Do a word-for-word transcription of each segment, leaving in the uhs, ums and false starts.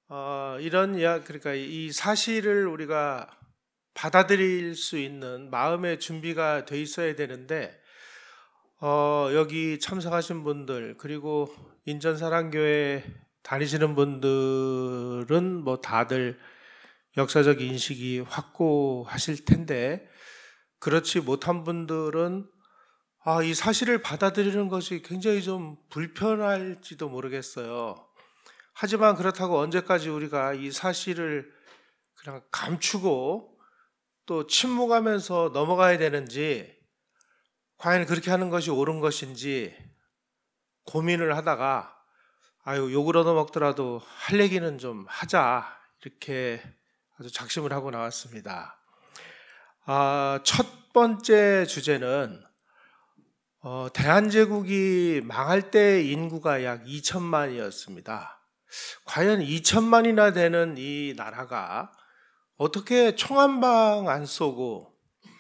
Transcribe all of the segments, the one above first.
어, 이런 이야 그러니까 이 사실을 우리가 받아들일 수 있는 마음의 준비가 돼 있어야 되는데 어, 여기 참석하신 분들 그리고 인전사랑교회 다니시는 분들은 뭐 다들 역사적 인식이 확고하실 텐데 그렇지 못한 분들은 아, 이 사실을 받아들이는 것이 굉장히 좀 불편할지도 모르겠어요. 하지만 그렇다고 언제까지 우리가 이 사실을 그냥 감추고 또 침묵하면서 넘어가야 되는지, 과연 그렇게 하는 것이 옳은 것인지 고민을 하다가 아유, 욕을 얻어먹더라도 할 얘기는 좀 하자, 이렇게 아주 작심을 하고 나왔습니다. 아, 첫 번째 주제는 어, 대한제국이 망할 때 인구가 약 이천만이었습니다. 과연 이천만이나 되는 이 나라가 어떻게 총 한 방 안 쏘고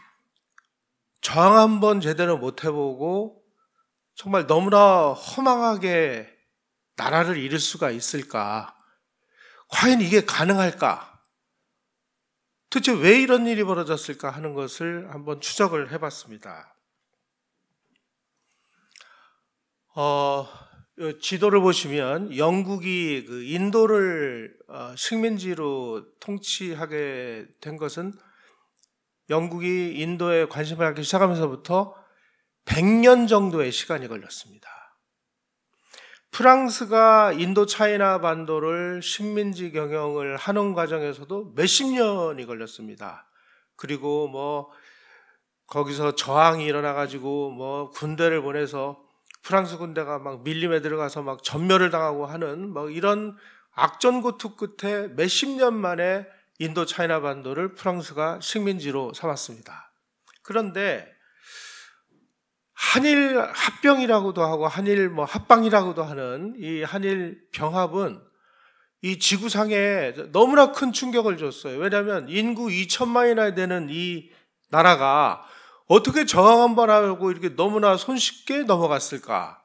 저항 한 번 제대로 못 해보고 정말 너무나 허망하게 나라를 잃을 수가 있을까? 과연 이게 가능할까? 도대체 왜 이런 일이 벌어졌을까 하는 것을 한번 추적을 해봤습니다. 어, 지도를 보시면 영국이 그 인도를 식민지로 통치하게 된 것은 영국이 인도에 관심을 갖기 시작하면서부터 백 년 정도의 시간이 걸렸습니다. 프랑스가 인도 차이나 반도를 식민지 경영을 하는 과정에서도 몇십 년이 걸렸습니다. 그리고 뭐 거기서 저항이 일어나가지고 뭐 군대를 보내서 프랑스 군대가 막 밀림에 들어가서 막 전멸을 당하고 하는 뭐 이런 악전고투 끝에 몇십 년 만에 인도 차이나 반도를 프랑스가 식민지로 삼았습니다. 그런데 한일 합병이라고도 하고 한일 뭐 합방이라고도 하는 이 한일 병합은 이 지구상에 너무나 큰 충격을 줬어요. 왜냐하면 인구 이천만이나 되는 이 나라가 어떻게 저항 한번 하고 이렇게 너무나 손쉽게 넘어갔을까?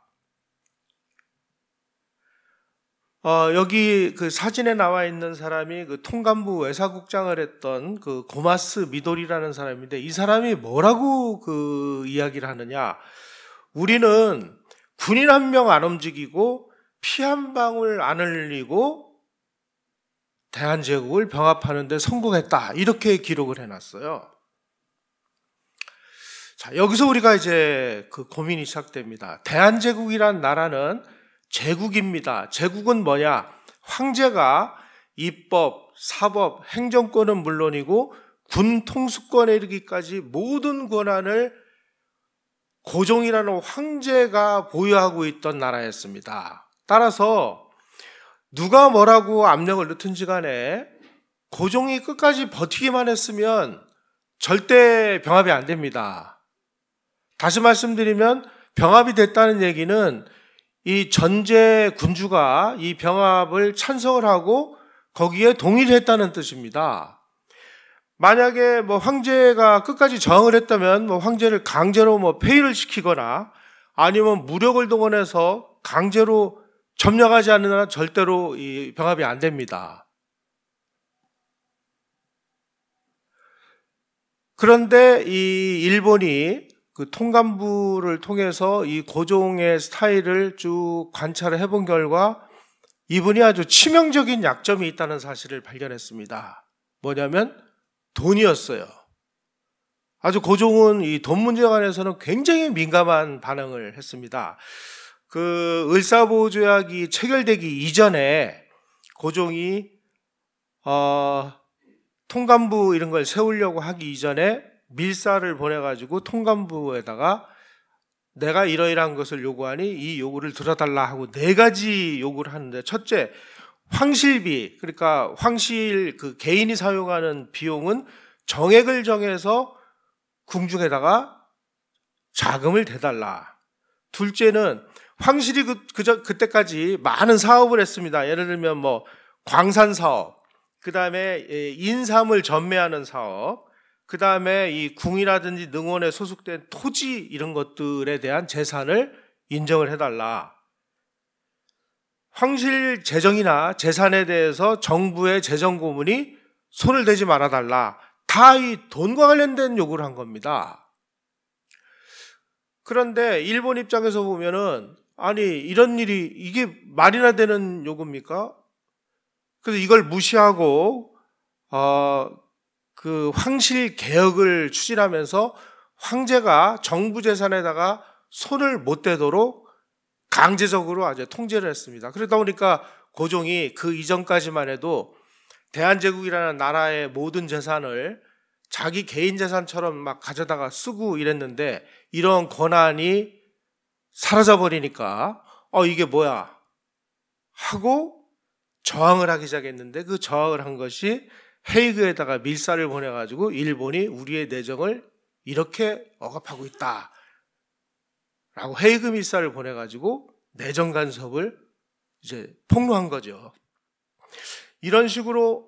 어, 여기 그 사진에 나와 있는 사람이 그 통감부 외사국장을 했던 그 고마스 미도리라는 사람인데, 이 사람이 뭐라고 그 이야기를 하느냐? 우리는 군인 한 명 안 움직이고 피 한 방울 안 흘리고 대한제국을 병합하는데 성공했다, 이렇게 기록을 해놨어요. 자, 여기서 우리가 이제 그 고민이 시작됩니다. 대한제국이란 나라는 제국입니다. 제국은 뭐냐? 황제가 입법, 사법, 행정권은 물론이고 군 통수권에 이르기까지 모든 권한을 고종이라는 황제가 보유하고 있던 나라였습니다. 따라서 누가 뭐라고 압력을 넣든지 간에 고종이 끝까지 버티기만 했으면 절대 병합이 안 됩니다. 다시 말씀드리면 병합이 됐다는 얘기는 이 전제 군주가 이 병합을 찬성을 하고 거기에 동의를 했다는 뜻입니다. 만약에 뭐 황제가 끝까지 저항을 했다면 뭐 황제를 강제로 뭐 폐위를 시키거나 아니면 무력을 동원해서 강제로 점령하지 않는 한 절대로 이 병합이 안 됩니다. 그런데 이 일본이 그 통감부를 통해서 이 고종의 스타일을 쭉 관찰을 해본 결과 이분이 아주 치명적인 약점이 있다는 사실을 발견했습니다. 뭐냐면 돈이었어요. 아주 고종은 이 돈 문제에 관해서는 굉장히 민감한 반응을 했습니다. 그 을사보조약이 체결되기 이전에 고종이 어, 통감부 이런 걸 세우려고 하기 이전에 밀사를 보내가지고 통감부에다가 내가 이러이러한 것을 요구하니 이 요구를 들어달라 하고 네 가지 요구를 하는데, 첫째, 황실비, 그러니까 황실 그 개인이 사용하는 비용은 정액을 정해서 궁중에다가 자금을 대달라. 둘째는 황실이 그, 그저, 그때까지 많은 사업을 했습니다. 예를 들면 뭐 광산 사업, 그 다음에 인삼을 전매하는 사업, 그 다음에 이 궁이라든지 능원에 소속된 토지 이런 것들에 대한 재산을 인정을 해달라. 황실 재정이나 재산에 대해서 정부의 재정 고문이 손을 대지 말아달라. 다 이 돈과 관련된 요구를 한 겁니다. 그런데 일본 입장에서 보면은 아니 이런 일이 이게 말이나 되는 요구입니까? 그래서 이걸 무시하고 어, 그 황실 개혁을 추진하면서 황제가 정부 재산에다가 손을 못 대도록 강제적으로 아주 통제를 했습니다. 그러다 보니까 고종이 그 이전까지만 해도 대한제국이라는 나라의 모든 재산을 자기 개인 재산처럼 막 가져다가 쓰고 이랬는데 이런 권한이 사라져버리니까 어 이게 뭐야 하고 저항을 하기 시작했는데 그 저항을 한 것이 헤이그에다가 밀사를 보내가지고 일본이 우리의 내정을 이렇게 억압하고 있다 라고 헤이그 밀사를 보내가지고 내정 간섭을 이제 폭로한 거죠. 이런 식으로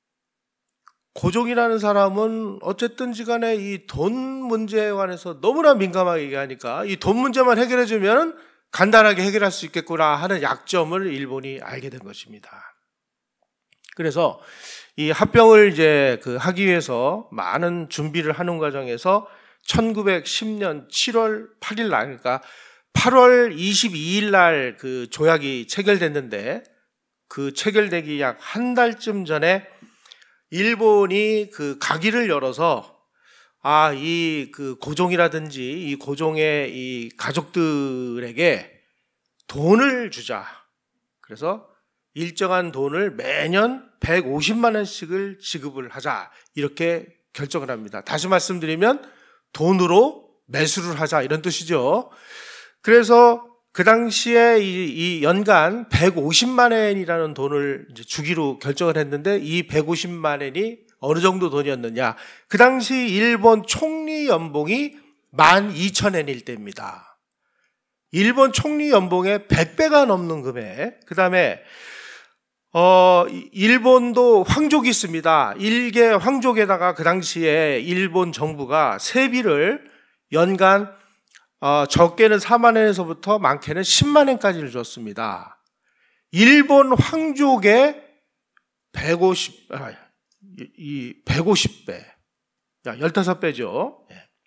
고종이라는 사람은 어쨌든지 간에 이 돈 문제에 관해서 너무나 민감하게 얘기하니까 이 돈 문제만 해결해주면 간단하게 해결할 수 있겠구나 하는 약점을 일본이 알게 된 것입니다. 그래서 이 합병을 이제 그 하기 위해서 많은 준비를 하는 과정에서 천구백십 년 칠월 팔일 날, 그러니까 팔월 이십이일 날 그 조약이 체결됐는데 그 체결되기 약 한 달쯤 전에 일본이 그 가기를 열어서 아, 이 그 고종이라든지 이 고종의 이 가족들에게 돈을 주자. 그래서 일정한 돈을 매년 백오십만 원씩을 지급을 하자. 이렇게 결정을 합니다. 다시 말씀드리면 돈으로 매수를 하자 이런 뜻이죠. 그래서 그 당시에 이, 이 연간 백오십만 엔이라는 돈을 이제 주기로 결정을 했는데 이 백오십만 엔이 어느 정도 돈이었느냐. 그 당시 일본 총리 연봉이 만 이천 엔일 때입니다. 일본 총리 연봉의 백 배가 넘는 금액. 그 다음에 어, 일본도 황족이 있습니다. 일개 황족에다가 그 당시에 일본 정부가 세비를 연간 어, 적게는 사만 엔에서부터 많게는 십만 엔까지를 줬습니다. 일본 황족의 백오십, 아, 이 백오십 배, 십오 배죠.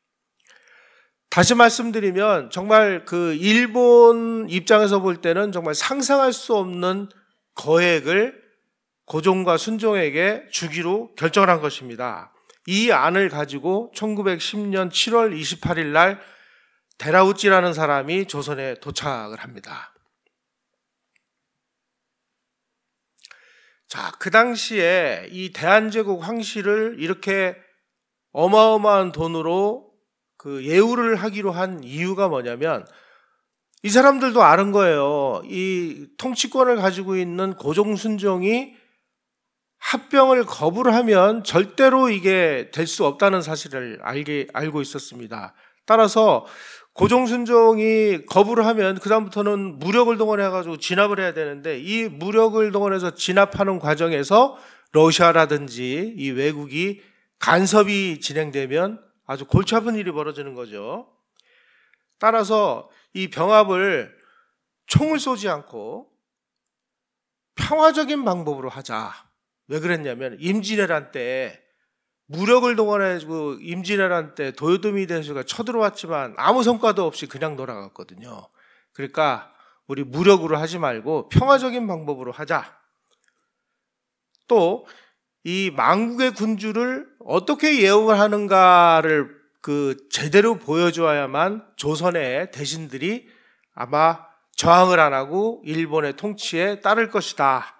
다시 말씀드리면 정말 그 일본 입장에서 볼 때는 정말 상상할 수 없는 거액을 고종과 순종에게 주기로 결정을 한 것입니다. 이 안을 가지고 천구백십 년 칠월 이십팔일 날 데라우찌라는 사람이 조선에 도착을 합니다. 자, 그 당시에 이 대한제국 황실을 이렇게 어마어마한 돈으로 그 예우를 하기로 한 이유가 뭐냐면 이 사람들도 아는 거예요. 이 통치권을 가지고 있는 고종 순종이 합병을 거부를 하면 절대로 이게 될 수 없다는 사실을 알게, 알고 있었습니다. 따라서 고종 순종이 거부를 하면 그다음부터는 무력을 동원해가지고 진압을 해야 되는데 이 무력을 동원해서 진압하는 과정에서 러시아라든지 이 외국이 간섭이 진행되면 아주 골치 아픈 일이 벌어지는 거죠. 따라서 이 병합을 총을 쏘지 않고 평화적인 방법으로 하자. 왜 그랬냐면 임진왜란 때 무력을 동원해가지고 임진왜란 때 도요토미 대수가 쳐들어왔지만 아무 성과도 없이 그냥 돌아갔거든요. 그러니까 우리 무력으로 하지 말고 평화적인 방법으로 하자. 또 이 망국의 군주를 어떻게 예우를 하는가를 그 제대로 보여줘야만 조선의 대신들이 아마 저항을 안 하고 일본의 통치에 따를 것이다.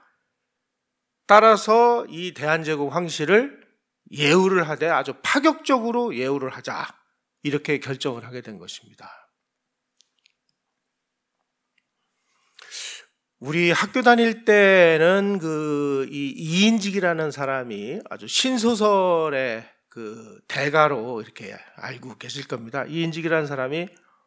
따라서 이 대한제국 황실을 예우를 하되 아주 파격적으로 예우를 하자. 이렇게 결정을 하게 된 것입니다. 우리 학교 다닐 때는 그 이 이인직이라는 사람이 아주 신소설의 그 대가로 이렇게 알고 계실 겁니다. 이인직이라는 사람이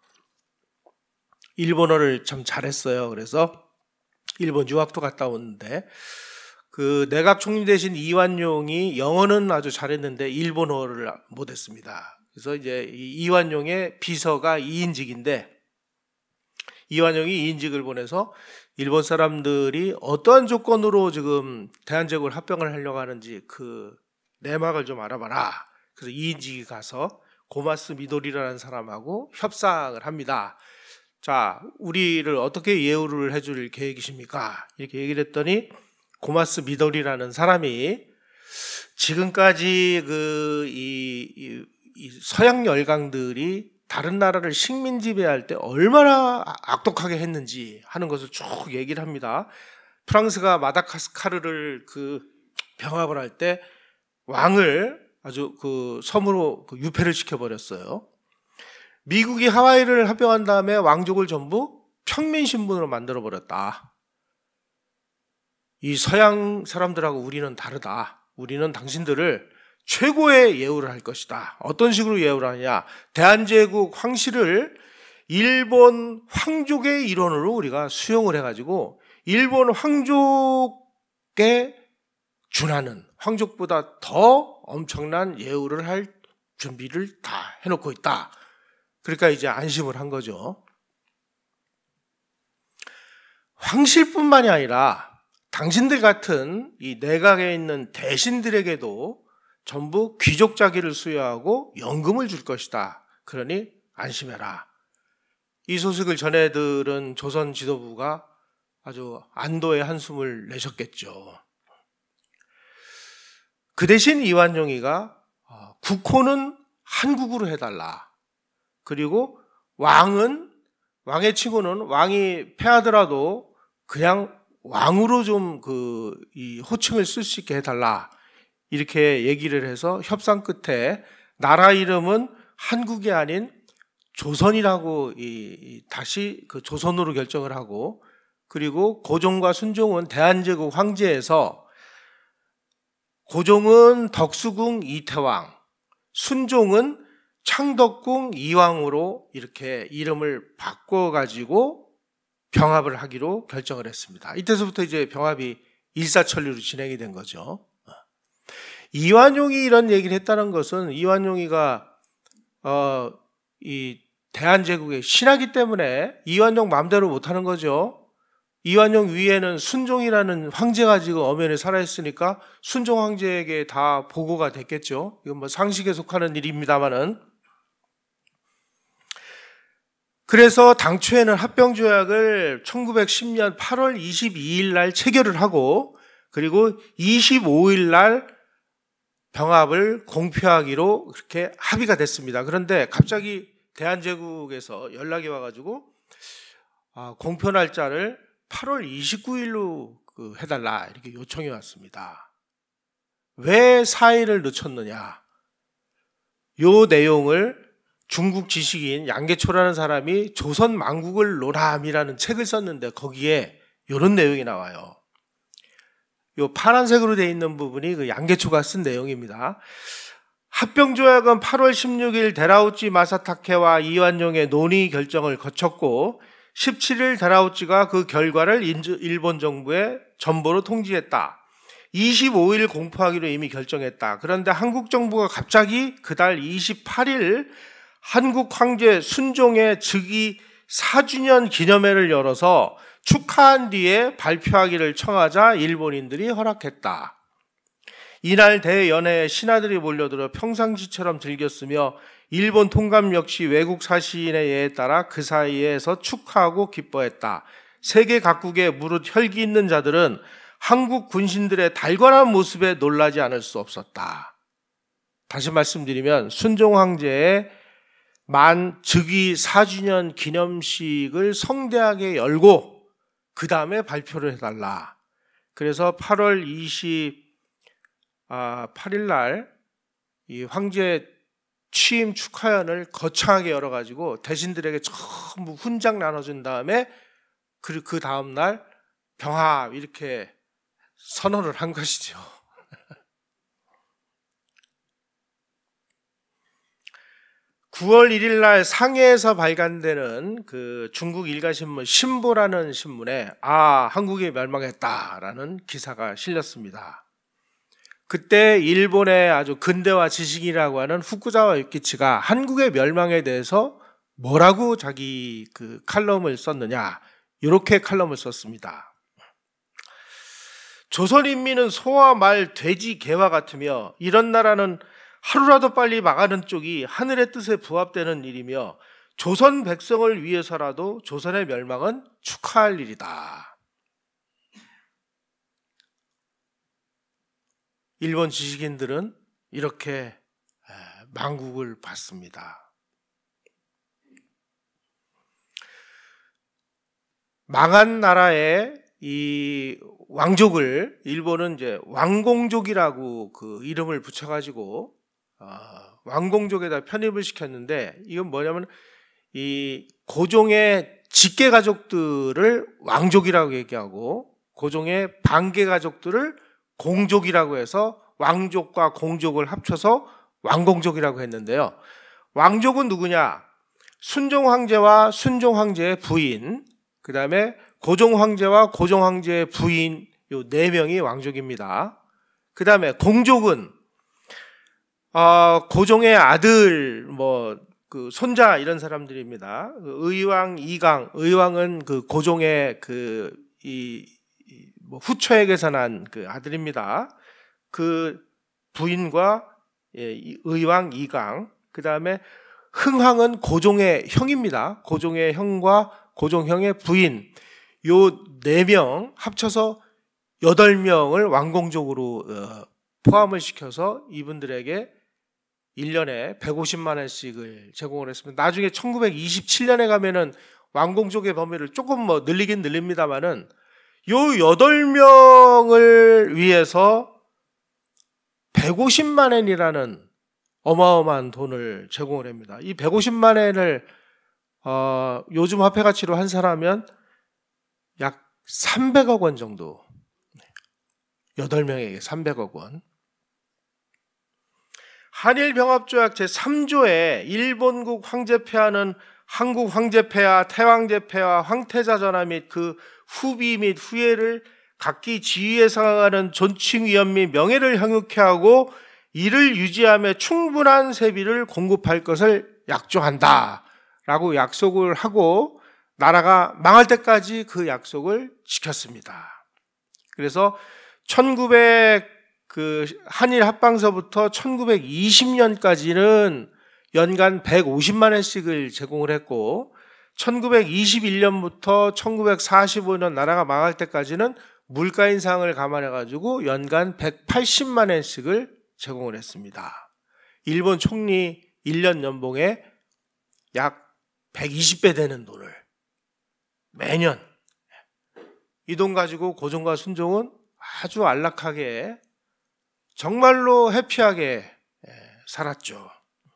일본어를 참 잘했어요. 그래서 일본 유학도 갔다 오는데 그 내각 총리 대신 이완용이 영어는 아주 잘했는데 일본어를 못했습니다. 그래서 이제 이완용의 비서가 이인직인데 이완용이 이인직을 보내서 일본 사람들이 어떠한 조건으로 지금 대한제국을 합병을 하려고 하는지 그 내막을 좀 알아봐라. 그래서 이인직이 가서 고마스 미도리라는 사람하고 협상을 합니다. 자, 우리를 어떻게 예우를 해줄 계획이십니까? 이렇게 얘기를 했더니 고마스 미도리라는 사람이 지금까지 그 이, 이, 이 서양 열강들이 다른 나라를 식민 지배할 때 얼마나 악독하게 했는지 하는 것을 쭉 얘기를 합니다. 프랑스가 마다가스카르를 그 병합을 할 때 왕을 아주 그 섬으로 그 유폐를 시켜버렸어요. 미국이 하와이를 합병한 다음에 왕족을 전부 평민 신분으로 만들어버렸다. 이 서양 사람들하고 우리는 다르다. 우리는 당신들을 최고의 예우를 할 것이다. 어떤 식으로 예우를 하냐? 대한제국 황실을 일본 황족의 일원으로 우리가 수용을 해가지고 일본 황족에 준하는, 황족보다 더 엄청난 예우를 할 준비를 다 해놓고 있다. 그러니까 이제 안심을 한 거죠. 황실뿐만이 아니라 당신들 같은 이 내각에 있는 대신들에게도 전부 귀족 자기를 수여하고 연금을 줄 것이다. 그러니 안심해라. 이 소식을 전해 들은 조선 지도부가 아주 안도의 한숨을 내셨겠죠. 그 대신 이완용이가 국호는 한국으로 해달라. 그리고 왕은, 왕의 칭호는 왕이 패하더라도 그냥 왕으로 좀 그 이 호칭을 쓸 수 있게 해달라. 이렇게 얘기를 해서 협상 끝에 나라 이름은 한국이 아닌 조선이라고 이 다시 그 조선으로 결정을 하고, 그리고 고종과 순종은 대한제국 황제에서 고종은 덕수궁 이태왕, 순종은 창덕궁 이왕으로 이렇게 이름을 바꿔가지고 병합을 하기로 결정을 했습니다. 이때서부터 이제 병합이 일사천리로 진행이 된 거죠. 이완용이 이런 얘기를 했다는 것은 이완용이가 어, 이 대한제국의 신하기 때문에 이완용 마음대로 못하는 거죠. 이완용 위에는 순종이라는 황제가 지금 엄연히 살아있으니까 순종 황제에게 다 보고가 됐겠죠. 이건 뭐 상식에 속하는 일입니다만은. 그래서 당초에는 합병조약을 천구백십 년 팔월 이십이일 날 체결을 하고, 그리고 이십오일 날 병합을 공표하기로 그렇게 합의가 됐습니다. 그런데 갑자기 대한제국에서 연락이 와가지고 아, 공표 날짜를 팔월 이십구일로 그 해달라 이렇게 요청이 왔습니다. 왜 사일을 늦췄느냐? 요 내용을 중국 지식인 양계초라는 사람이 조선 망국을 노람이라는 책을 썼는데 거기에 이런 내용이 나와요. 요 파란색으로 되어 있는 부분이 그 양계초가 쓴 내용입니다. 합병조약은 팔월 십육일 데라우치 마사타케와 이완용의 논의 결정을 거쳤고 십칠일 데라우치가 그 결과를 일본 정부에 전보로 통지했다. 이십오일 공포하기로 이미 결정했다. 그런데 한국 정부가 갑자기 그달 이십팔일 한국 황제 순종의 즉위 사주년 기념회를 열어서 축하한 뒤에 발표하기를 청하자 일본인들이 허락했다. 이날 대연회에 신하들이 몰려들어 평상시처럼 즐겼으며 일본 통감 역시 외국 사시인의 예에 따라 그 사이에서 축하하고 기뻐했다. 세계 각국의 무릇 혈기 있는 자들은 한국 군신들의 달관한 모습에 놀라지 않을 수 없었다. 다시 말씀드리면 순종 황제의 만 즉위 사주년 기념식을 성대하게 열고 그 다음에 발표를 해달라. 그래서 팔월 이십팔일 날 이 황제 취임 축하연을 거창하게 열어가지고 대신들에게 전부 훈장 나눠준 다음에 그, 그 다음날 병합 이렇게 선언을 한 것이죠. 구월 일일 날 상해에서 발간되는 그 중국 일가신문 신보라는 신문에 아, 한국이 멸망했다라는 기사가 실렸습니다. 그때 일본의 아주 근대화 지식이라고 하는 후쿠자와 유키치가 한국의 멸망에 대해서 뭐라고 자기 그 칼럼을 썼느냐, 이렇게 칼럼을 썼습니다. 조선인민은 소와 말, 돼지, 개와 같으며 이런 나라는 하루라도 빨리 망하는 쪽이 하늘의 뜻에 부합되는 일이며 조선 백성을 위해서라도 조선의 멸망은 축하할 일이다. 일본 지식인들은 이렇게 망국을 받습니다. 망한 나라의 이 왕족을 일본은 이제 왕공족이라고 그 이름을 붙여가지고 어, 왕공족에다 편입을 시켰는데, 이건 뭐냐면 이 고종의 직계 가족들을 왕족이라고 얘기하고 고종의 반계 가족들을 공족이라고 해서 왕족과 공족을 합쳐서 왕공족이라고 했는데요. 왕족은 누구냐? 순종 황제와 순종 황제의 부인, 그 다음에 고종 황제와 고종 황제의 부인, 요 네 명이 왕족입니다. 그 다음에 공족은 어, 고종의 아들, 뭐 그 손자 이런 사람들입니다. 의왕 이강, 의왕은 그 고종의 그 이 뭐 후처에게서 난 그 아들입니다. 그 부인과 예, 의왕 이강, 그 다음에 흥항은 고종의 형입니다. 고종의 형과 고종형의 부인, 요 네 명 합쳐서 여덟 명을 왕공족으로 어, 포함을 시켜서 이분들에게 일 년에 백오십만 원씩을 제공을 했습니다. 나중에 천구백이십칠 년에 가면은 왕공족의 범위를 조금 뭐 늘리긴 늘립니다만은 요 여덟 명을 위해서 백오십만 원이라는 어마어마한 돈을 제공을 합니다. 이 백오십만 원을 어, 요즘 화폐 가치로 환산하면 약 삼백억 원 정도. 여덟 명에게 삼백억 원. 한일병합조약 제삼 조에 일본국 황제폐하는 한국 황제폐하, 태왕제폐하, 황태자전하 및 그 후비 및 후예를 각기 지위에 상응하는 존칭 위엄 및 명예를 향유케 하고 이를 유지하며 충분한 세비를 공급할 것을 약조한다 라고 약속을 하고 나라가 망할 때까지 그 약속을 지켰습니다. 그래서 천구백 그 한일 합방서부터 천구백이십 년까지는 연간 백오십만 원씩을 제공을 했고, 천구백이십일 년부터 천구백사십오 년 나라가 망할 때까지는 물가 인상을 감안해 가지고 연간 백팔십만 원씩을 제공을 했습니다. 일본 총리 일 년 연봉에 약 백이십 배 되는 돈을 매년, 이 돈 가지고 고종과 순종은 아주 안락하게 정말로 해피하게 살았죠.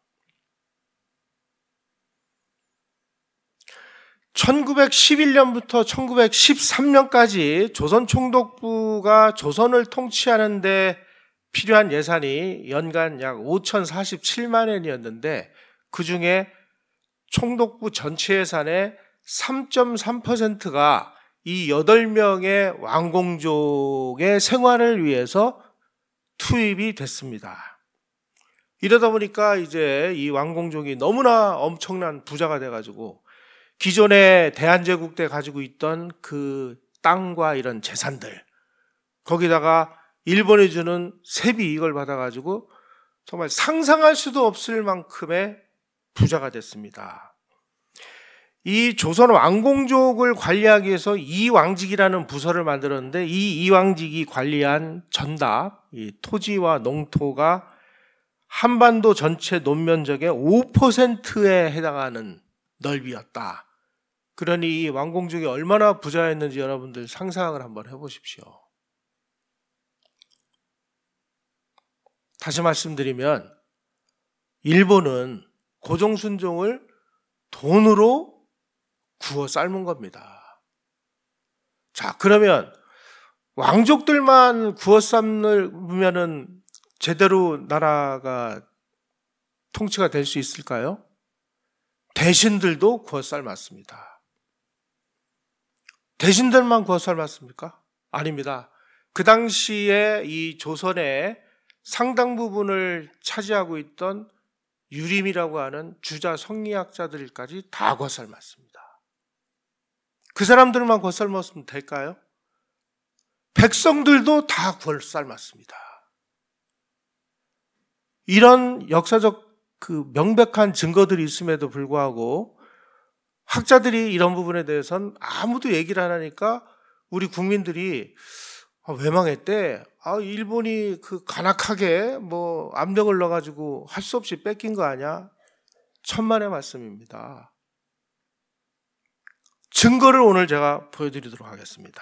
천구백십일 년부터 천구백십삼 년까지 조선총독부가 조선을 통치하는 데 필요한 예산이 연간 약 오천사십칠만 원이었는데 그 중에 총독부 전체 예산의 삼 점 삼 퍼센트가 이 여덟 명의 왕공족의 생활을 위해서 투입이 됐습니다. 이러다 보니까 이제 이 왕공족이 너무나 엄청난 부자가 돼가지고 기존의 대한제국 때 가지고 있던 그 땅과 이런 재산들, 거기다가 일본이 주는 세비 이익을 받아가지고 정말 상상할 수도 없을 만큼의 부자가 됐습니다. 이 조선 왕공족을 관리하기 위해서 이왕직이라는 부서를 만들었는데 이 이왕직이 관리한 전답, 이 토지와 농토가 한반도 전체 논면적의 오 퍼센트에 해당하는 넓이였다. 그러니 이 왕공족이 얼마나 부자였는지 여러분들 상상을 한번 해보십시오. 다시 말씀드리면 일본은 고종순종을 돈으로 구워 삶은 겁니다. 자, 그러면 왕족들만 구워 삶으면은 제대로 나라가 통치가 될 수 있을까요? 대신들도 구워 삶았습니다. 대신들만 구워 삶았습니까? 아닙니다. 그 당시에 이 조선의 상당 부분을 차지하고 있던 유림이라고 하는 주자 성리학자들까지 다 구워 삶았습니다. 그 사람들만 곧 삶았으면 될까요? 백성들도 다 곧 삶았습니다. 이런 역사적 그 명백한 증거들이 있음에도 불구하고 학자들이 이런 부분에 대해서는 아무도 얘기를 안 하니까 우리 국민들이 아, 왜 망했대? 아, 일본이 그 간악하게 뭐 압력을 넣어가지고 할 수 없이 뺏긴 거 아니야? 천만의 말씀입니다. 증거를 오늘 제가 보여드리도록 하겠습니다.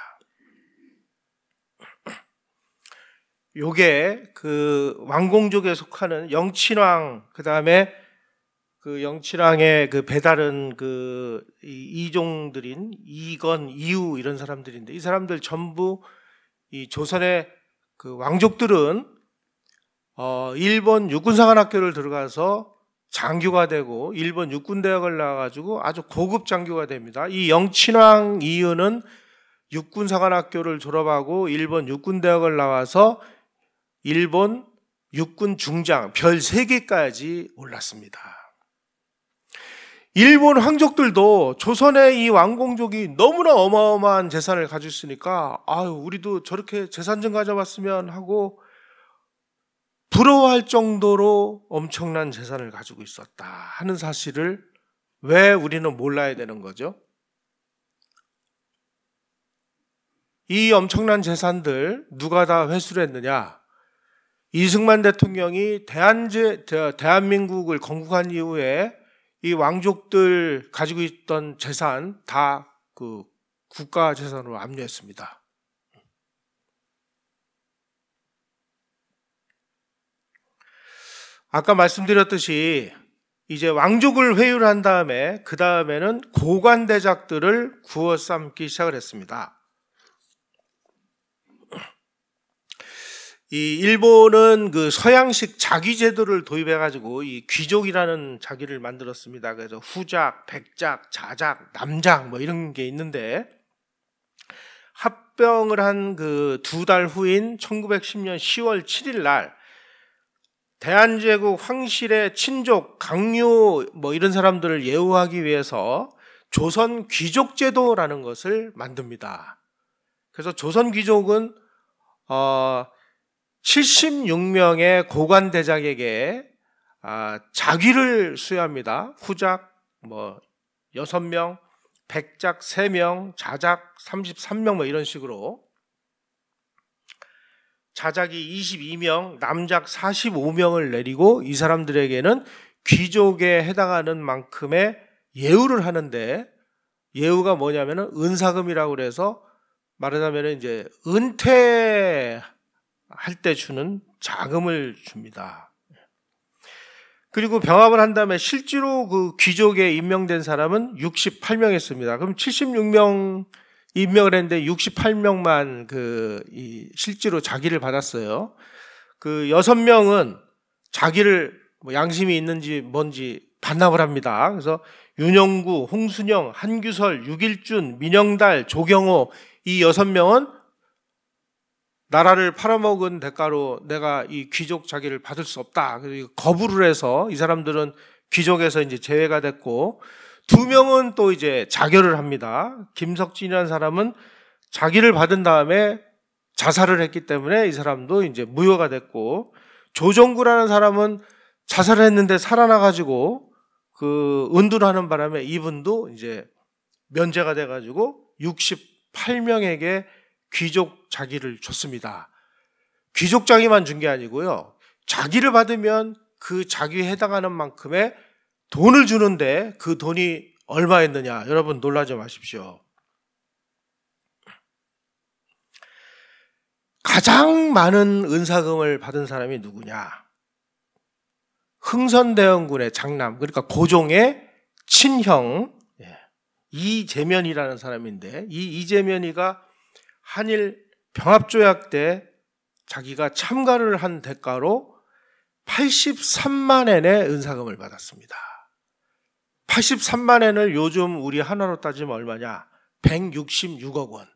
요게 그 왕공족에 속하는 영친왕, 그 다음에 그 영친왕의 그 배다른 그 이종들인 이건, 이후 이런 사람들인데, 이 사람들 전부 이 조선의 그 왕족들은 어 일본 육군사관학교를 들어가서 장교가 되고 일본 육군대학을 나와가지고 아주 고급 장교가 됩니다. 이 영친왕 이후는 육군사관학교를 졸업하고 일본 육군대학을 나와서 일본 육군 중장 별 세 개까지 올랐습니다. 일본 황족들도 조선의 이 왕공족이 너무나 어마어마한 재산을 가지고 있으니까 아유, 우리도 저렇게 재산 좀 가져봤으면 하고 부러워할 정도로 엄청난 재산을 가지고 있었다 하는 사실을 왜 우리는 몰라야 되는 거죠? 이 엄청난 재산들 누가 다 회수를 했느냐? 이승만 대통령이 대한제, 대한민국을 건국한 이후에 이 왕족들 가지고 있던 재산 다 그 국가 재산으로 압류했습니다. 아까 말씀드렸듯이 이제 왕족을 회유를 한 다음에 그 다음에는 고관대작들을 구워 삶기 시작을 했습니다. 이 일본은 그 서양식 자귀제도를 도입해가지고 이 귀족이라는 자기를 만들었습니다. 그래서 후작, 백작, 자작, 남작 뭐 이런 게 있는데 합병을 한 그 두 달 후인 천구백십 년 시월 칠일 날 대한제국 황실의 친족, 강요 뭐 이런 사람들을 예우하기 위해서 조선 귀족제도라는 것을 만듭니다. 그래서 조선 귀족은 어 칠십육 명의 고관대작에게 아, 자귀를 수여합니다. 후작 뭐 여섯 명, 백작 세 명, 자작 삼십삼 명 뭐 이런 식으로 자작이 이십이 명, 남작 사십오 명을 내리고 이 사람들에게는 귀족에 해당하는 만큼의 예우를 하는데 예우가 뭐냐면은 은사금이라고 그래서 말하자면 이제 은퇴 할 때 주는 자금을 줍니다. 그리고 병합을 한 다음에 실제로 그 귀족에 임명된 사람은 육십팔 명이었습니다. 그럼 칠십육 명 임명을 했는데 육십팔 명만 그 이 실제로 자기를 받았어요. 그 여섯 명은 자기를 뭐 양심이 있는지 뭔지 반납을 합니다. 그래서 윤영구, 홍순영, 한규설, 육일준, 민영달, 조경호 이 여섯 명은 나라를 팔아먹은 대가로 내가 이 귀족 자기를 받을 수 없다. 그래서 거부를 해서 이 사람들은 귀족에서 이제 제외가 됐고 두 명은 또 이제 자결을 합니다. 김석진이라는 사람은 자기를 받은 다음에 자살을 했기 때문에 이 사람도 이제 무효가 됐고 조정구라는 사람은 자살을 했는데 살아나가지고 그 은둔을 하는 바람에 이분도 이제 면제가 돼가지고 육십팔 명에게 귀족 자기를 줬습니다. 귀족 자기만 준 게 아니고요. 자기를 받으면 그 자기에 해당하는 만큼의 돈을 주는데 그 돈이 얼마였느냐? 여러분 놀라지 마십시오. 가장 많은 은사금을 받은 사람이 누구냐? 흥선대원군의 장남, 그러니까 고종의 친형 이재면이라는 사람인데 이 이재면이가 한일 병합조약 때 자기가 참가를 한 대가로 팔십삼만 엔의 은사금을 받았습니다. 팔십삼만 엔을 요즘 우리 하나로 따지면 얼마냐? 백육십육억 원.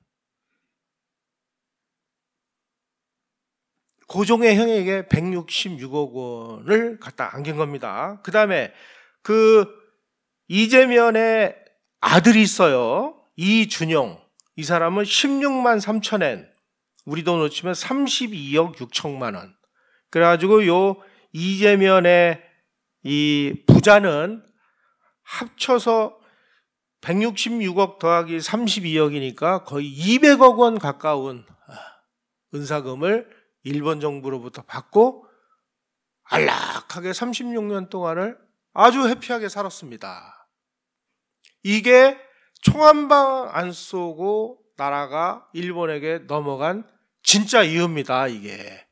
고종의 형에게 백육십육억 원을 갖다 안긴 겁니다. 그 다음에 그 이재면의 아들이 있어요. 이준용, 이 사람은 십육만 삼천 엔, 우리 돈으로 치면 삼십이억 육천만 원. 그래가지고 요 이재면의 이 부자는 합쳐서 백육십육억 더하기 삼십이억이니까 거의 이백억 원 가까운 은사금을 일본 정부로부터 받고 안락하게 삼십육 년 동안을 아주 해피하게 살았습니다. 이게 총 한 방 안 쏘고 나라가 일본에게 넘어간 진짜 이유입니다, 이게.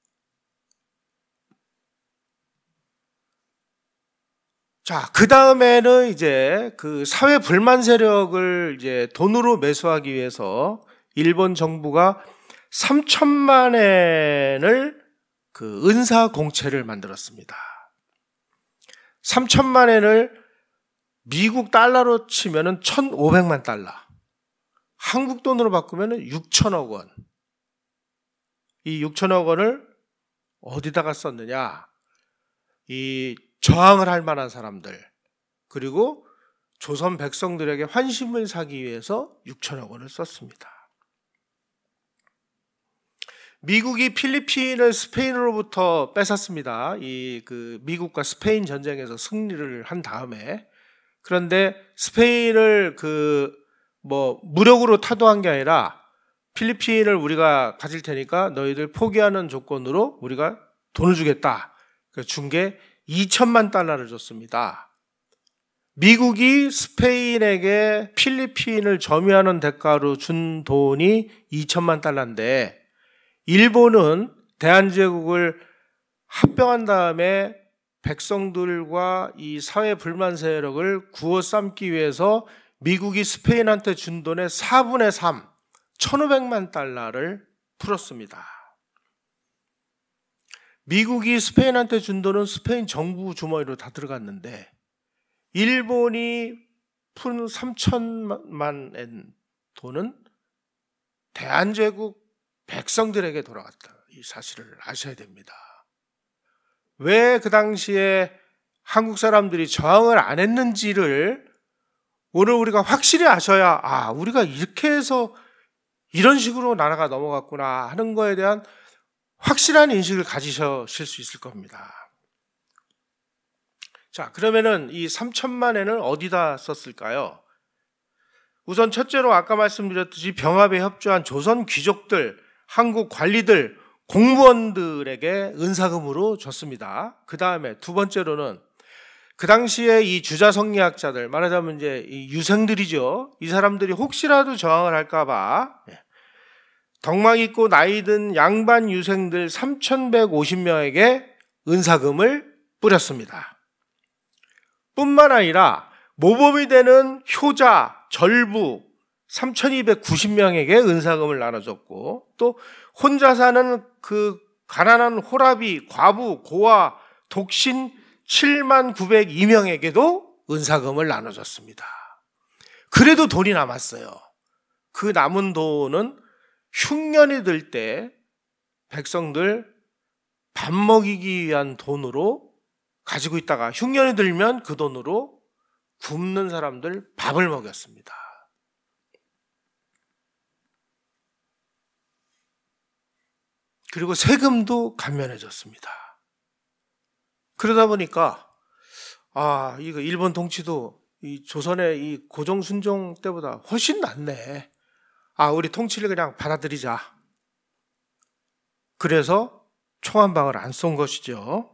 자, 그 다음에는 이제 그 사회 불만 세력을 이제 돈으로 매수하기 위해서 일본 정부가 삼천만 엔을 그 은사 공채를 만들었습니다. 삼천만 엔을 미국 달러로 치면은 천오백만 달러. 한국 돈으로 바꾸면은 육천억 원. 이 육천억 원을 어디다가 썼느냐? 이 저항을 할 만한 사람들, 그리고 조선 백성들에게 환심을 사기 위해서 육천억 원을 썼습니다. 미국이 필리핀을 스페인으로부터 뺏었습니다. 이 그 미국과 스페인 전쟁에서 승리를 한 다음에. 그런데 스페인을 그 뭐 무력으로 타도한 게 아니라 필리핀을 우리가 가질 테니까 너희들 포기하는 조건으로 우리가 돈을 주겠다. 그래서 준 게 이천만 달러를 줬습니다. 미국이 스페인에게 필리핀을 점유하는 대가로 준 돈이 이천만 달러인데 일본은 대한제국을 합병한 다음에 백성들과 이 사회 불만 세력을 구워 삶기 위해서 미국이 스페인한테 준 돈의 사분의 삼, 천오백만 달러를 풀었습니다. 미국이 스페인한테 준 돈은 스페인 정부 주머니로 다 들어갔는데 일본이 푼 삼천만 엔 돈은 대한제국 백성들에게 돌아갔다. 이 사실을 아셔야 됩니다. 왜 그 당시에 한국 사람들이 저항을 안 했는지를 오늘 우리가 확실히 아셔야, 아, 우리가 이렇게 해서 이런 식으로 나라가 넘어갔구나 하는 거에 대한 확실한 인식을 가지실 수 있을 겁니다. 자, 그러면은 이 삼천만 엔을 어디다 썼을까요? 우선 첫째로 아까 말씀드렸듯이 병합에 협조한 조선 귀족들, 한국 관리들, 공무원들에게 은사금으로 줬습니다. 그 다음에 두 번째로는 그 당시에 이 주자성리학자들, 말하자면 이제 이 유생들이죠. 이 사람들이 혹시라도 저항을 할까봐 덕망 있고 나이 든 양반 유생들 삼천백오십 명에게 은사금을 뿌렸습니다. 뿐만 아니라 모범이 되는 효자, 절부 삼천이백구십 명에게 은사금을 나눠줬고 또 혼자 사는 그 가난한 호라비, 과부, 고아, 독신 칠만 구백이 명에게도 은사금을 나눠줬습니다. 그래도 돈이 남았어요. 그 남은 돈은 흉년이 들 때 백성들 밥 먹이기 위한 돈으로 가지고 있다가 흉년이 들면 그 돈으로 굶는 사람들 밥을 먹였습니다. 그리고 세금도 감면해줬습니다. 그러다 보니까 아 이거 일본 통치도 이 조선의 이 고종 순종 때보다 훨씬 낫네. 아 우리 통치를 그냥 받아들이자. 그래서 총 한 방을 안 쏜 것이죠.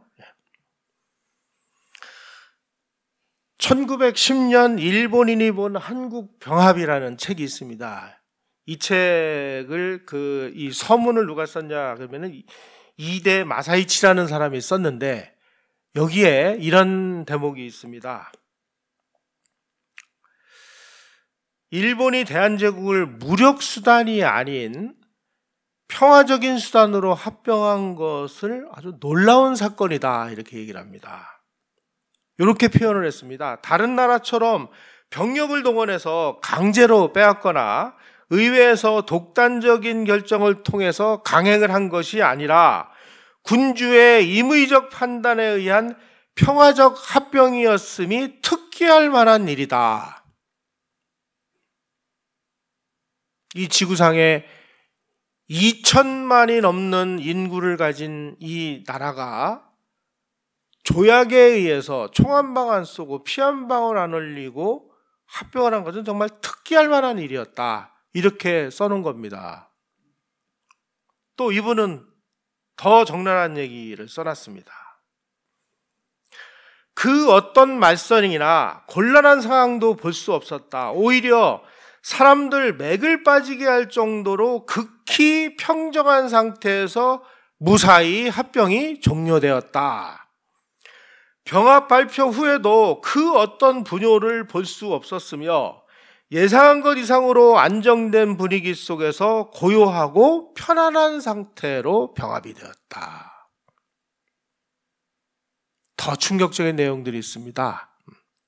천구백십 년 일본인이 본 한국 병합이라는 책이 있습니다. 이 책을 그 이 서문을 누가 썼냐 그러면은 이대 마사이치라는 사람이 썼는데 여기에 이런 대목이 있습니다. 일본이 대한제국을 무력 수단이 아닌 평화적인 수단으로 합병한 것을 아주 놀라운 사건이다 이렇게 얘기를 합니다. 이렇게 표현을 했습니다. 다른 나라처럼 병력을 동원해서 강제로 빼앗거나 의회에서 독단적인 결정을 통해서 강행을 한 것이 아니라 군주의 임의적 판단에 의한 평화적 합병이었음이 특기할 만한 일이다. 이 지구상에 이천만이 넘는 인구를 가진 이 나라가 조약에 의해서 총 한 방 안 쏘고 피 한 방울 안 흘리고 합병을 한 것은 정말 특기할 만한 일이었다. 이렇게 써놓은 겁니다. 또 이분은 더 적나라한 얘기를 써놨습니다. 그 어떤 말썽이나 곤란한 상황도 볼 수 없었다. 오히려 사람들 맥을 빠지게 할 정도로 극히 평정한 상태에서 무사히 합병이 종료되었다. 병합 발표 후에도 그 어떤 분효를 볼 수 없었으며 예상한 것 이상으로 안정된 분위기 속에서 고요하고 편안한 상태로 병합이 되었다. 더 충격적인 내용들이 있습니다.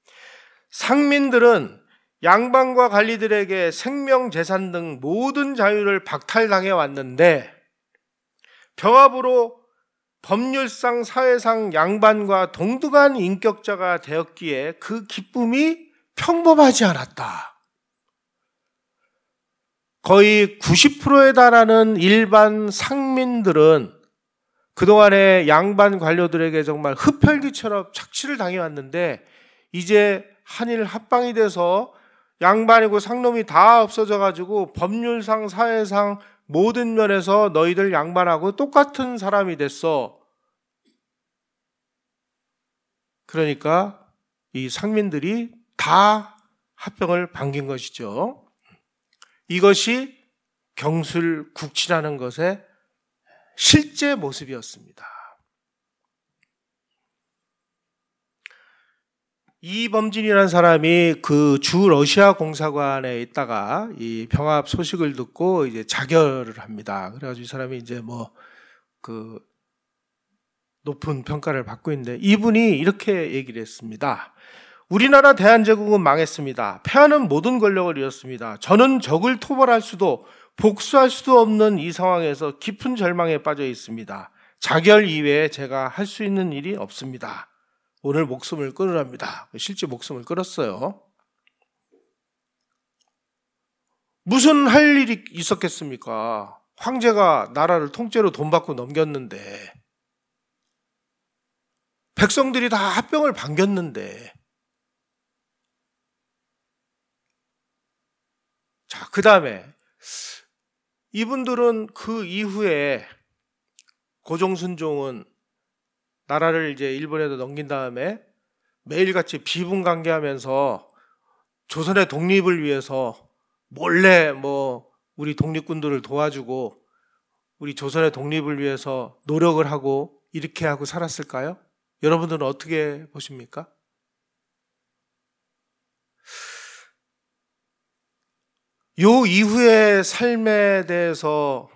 상민들은 양반과 관리들에게 생명, 재산 등 모든 자유를 박탈당해 왔는데 병합으로 법률상, 사회상 양반과 동등한 인격자가 되었기에 그 기쁨이 평범하지 않았다. 거의 구십 퍼센트에 달하는 일반 상민들은 그동안에 양반 관료들에게 정말 흡혈귀처럼 착취를 당해왔는데 이제 한일 합방이 돼서 양반이고 상놈이 다 없어져가지고 법률상, 사회상 모든 면에서 너희들 양반하고 똑같은 사람이 됐어. 그러니까 이 상민들이 다 합병을 반긴 것이죠. 이것이 경술국치라는 것의 실제 모습이었습니다. 이범진이라는 사람이 그 주 러시아 공사관에 있다가 이 병합 소식을 듣고 이제 자결을 합니다. 그래가지고 이 사람이 이제 뭐 그 높은 평가를 받고 있는데 이분이 이렇게 얘기를 했습니다. 우리나라 대한제국은 망했습니다. 패하는 모든 권력을 잃었습니다. 저는 적을 토벌할 수도 복수할 수도 없는 이 상황에서 깊은 절망에 빠져 있습니다. 자결 이외에 제가 할 수 있는 일이 없습니다. 오늘 목숨을 끊으랍니다. 실제 목숨을 끊었어요. 무슨 할 일이 있었겠습니까? 황제가 나라를 통째로 돈 받고 넘겼는데 백성들이 다 합병을 반겼는데 자, 그 다음에 이분들은 그 이후에 고종순종은 나라를 이제 일본에다 넘긴 다음에 매일같이 비분관계하면서 조선의 독립을 위해서 몰래 뭐 우리 독립군들을 도와주고 우리 조선의 독립을 위해서 노력을 하고 이렇게 하고 살았을까요? 여러분들은 어떻게 보십니까? 요 이후의 삶에 대해서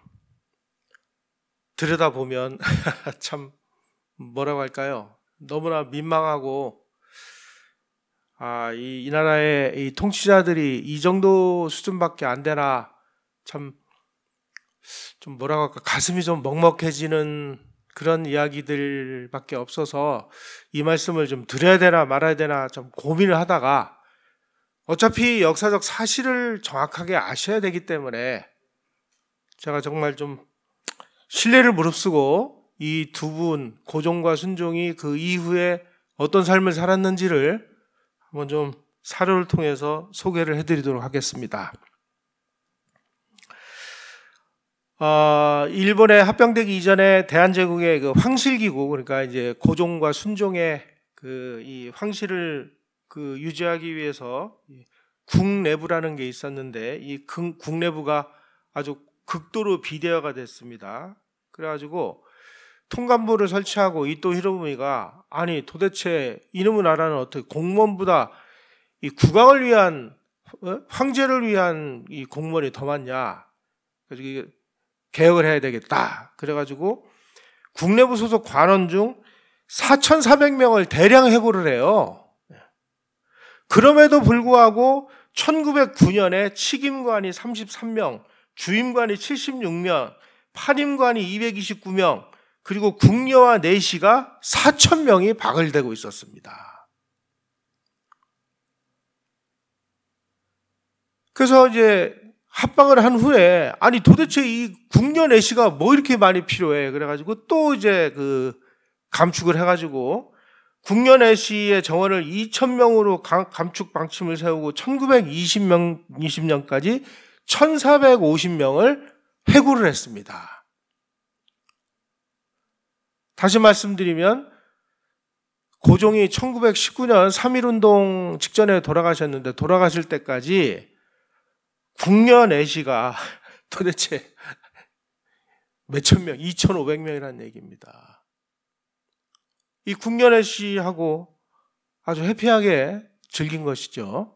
들여다보면 참 뭐라고 할까요? 너무나 민망하고 아, 이, 이 나라의 이 통치자들이 이 정도 수준밖에 안 되나 참 좀 뭐라고 할까 가슴이 좀 먹먹해지는 그런 이야기들밖에 없어서 이 말씀을 좀 드려야 되나 말아야 되나 좀 고민을 하다가 어차피 역사적 사실을 정확하게 아셔야 되기 때문에 제가 정말 좀 신뢰를 무릅쓰고 이 두 분 고종과 순종이 그 이후에 어떤 삶을 살았는지를 한번 좀 사료를 통해서 소개를 해드리도록 하겠습니다. 어, 일본에 합병되기 이전에 대한제국의 그 황실기구, 그러니까 이제 고종과 순종의 그 이 황실을 그 유지하기 위해서 국내부라는 게 있었는데 이 국내부가 아주 극도로 비대화가 됐습니다. 그래가지고 통감부를 설치하고 이토 히로부미가 아니 도대체 이놈의 나라는 어떻게 공무원보다 이 국왕을 위한 황제를 위한 이 공무원이 더 많냐? 그래서 개혁을 해야 되겠다. 그래가지고 국내부 소속 관원 중 사천사백 명을 대량 해고를 해요. 그럼에도 불구하고 천구백구 년에 칙임관이 삼십삼 명, 주임관이 칠십육 명, 판임관이 이백이십구 명, 그리고 궁녀와 내시가 사천 명이 박을대고 있었습니다. 그래서 이제 합방을 한 후에 아니 도대체 이 국녀내시가 뭐 이렇게 많이 필요해? 그래가지고 또 이제 그 감축을 해가지고 국녀내시의 정원을 이천 명으로 감축 방침을 세우고 천구백이십 명, 이십 년까지 천사백오십 명을 해고를 했습니다. 다시 말씀드리면 고종이 천구백십구 년 삼일운동 직전에 돌아가셨는데 돌아가실 때까지 국녀내시가 도대체 몇천 명, 이천오백 명이라는 얘기입니다. 이 국녀내시하고 아주 해피하게 즐긴 것이죠.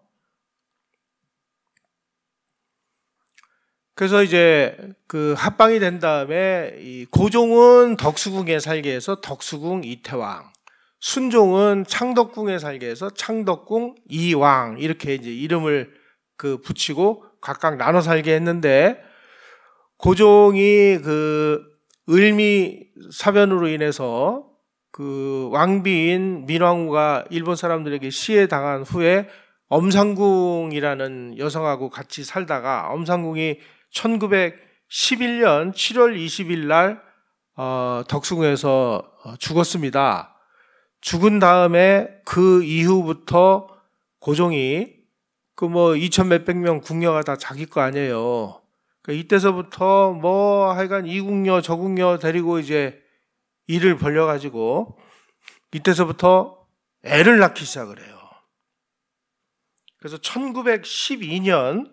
그래서 이제 그 합방이 된 다음에 이 고종은 덕수궁에 살게 해서 덕수궁 이태왕, 순종은 창덕궁에 살게 해서 창덕궁 이왕 이렇게 이제 이름을 그 붙이고 각각 나눠 살게 했는데 고종이 그 을미 사변으로 인해서 그 왕비인 민왕후가 일본 사람들에게 시해 당한 후에 엄상궁이라는 여성하고 같이 살다가 엄상궁이 천구백십일 년 칠월 이십일 날 어, 덕수궁에서 죽었습니다. 죽은 다음에 그 이후부터 고종이 그 뭐 이천 몇백 명 궁녀가 다 자기 거 아니에요. 그러니까 이때서부터 뭐 하여간 이 궁녀 저 궁녀 데리고 이제 일을 벌려가지고 이때서부터 애를 낳기 시작을 해요. 그래서 천구백십이 년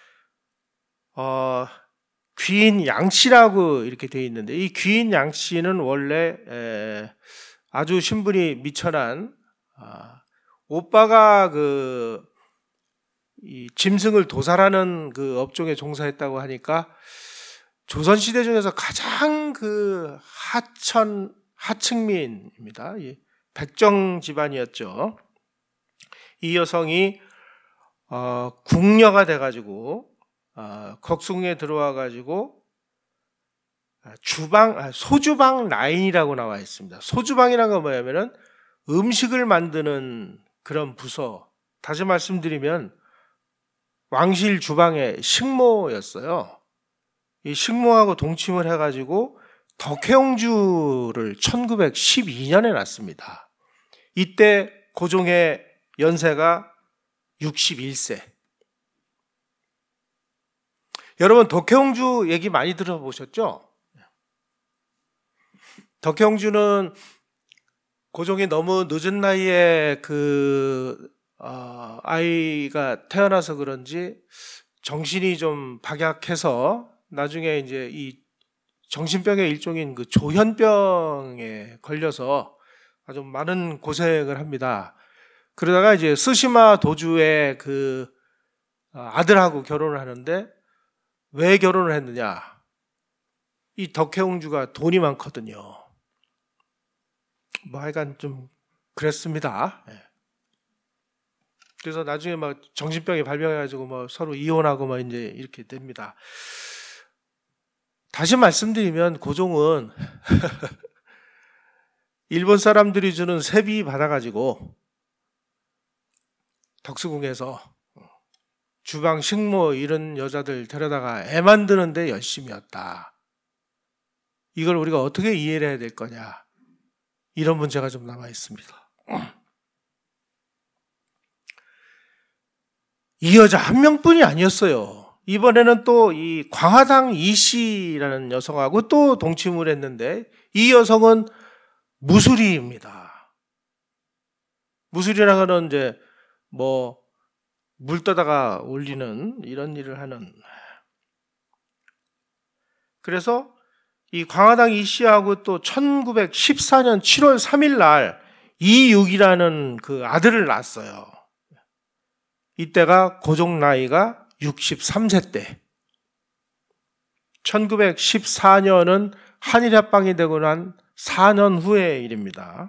어, 귀인 양씨라고 이렇게 돼 있는데 이 귀인 양씨는 원래 에, 아주 신분이 미천한 아, 오빠가 그 이 짐승을 도살하는 그 업종에 종사했다고 하니까 조선시대 중에서 가장 그 하천, 하층민입니다. 백정 집안이었죠. 이 여성이 어, 궁녀가 돼가지고 어, 덕수궁에 들어와가지고 주방, 소주방 라인이라고 나와 있습니다. 소주방이라는 건 뭐냐면은 음식을 만드는 그런 부서. 다시 말씀드리면 왕실 주방의 식모였어요. 이 식모하고 동침을 해가지고 덕혜옹주를 천구백십이 년에 낳습니다. 이때 고종의 연세가 육십일 세. 여러분 덕혜옹주 얘기 많이 들어보셨죠? 덕혜옹주는 고종이 너무 늦은 나이에 그 어, 아이가 태어나서 그런지 정신이 좀 박약해서 나중에 이제 이 정신병의 일종인 그 조현병에 걸려서 아주 많은 고생을 합니다. 그러다가 이제 스시마 도주의 그 아들하고 결혼을 하는데 왜 결혼을 했느냐? 이 덕혜옹주가 돈이 많거든요. 뭐 하여간 좀 그랬습니다. 그래서 나중에 막 정신병이 발병해가지고 뭐 서로 이혼하고 뭐 이제 이렇게 됩니다. 다시 말씀드리면 고종은 일본 사람들이 주는 세비 받아가지고 덕수궁에서 주방 식모 이런 여자들 데려다가 애 만드는데 열심이었다. 이걸 우리가 어떻게 이해를 해야 될 거냐. 이런 문제가 좀 남아 있습니다. 이 여자 한 명뿐이 아니었어요. 이번에는 또 이 광화당 이씨라는 여성하고 또 동침을 했는데 이 여성은 무술이입니다. 무술이라는 건 이제 뭐 물 떠다가 올리는 이런 일을 하는. 그래서 이 광화당 이씨하고 또 천구백십사 년 칠월 삼일 날 이육이라는 그 아들을 낳았어요. 이때가 고종 나이가 육십삼 세 때. 천구백십사 년은 한일합방이 되고 난 사 년 후의 일입니다.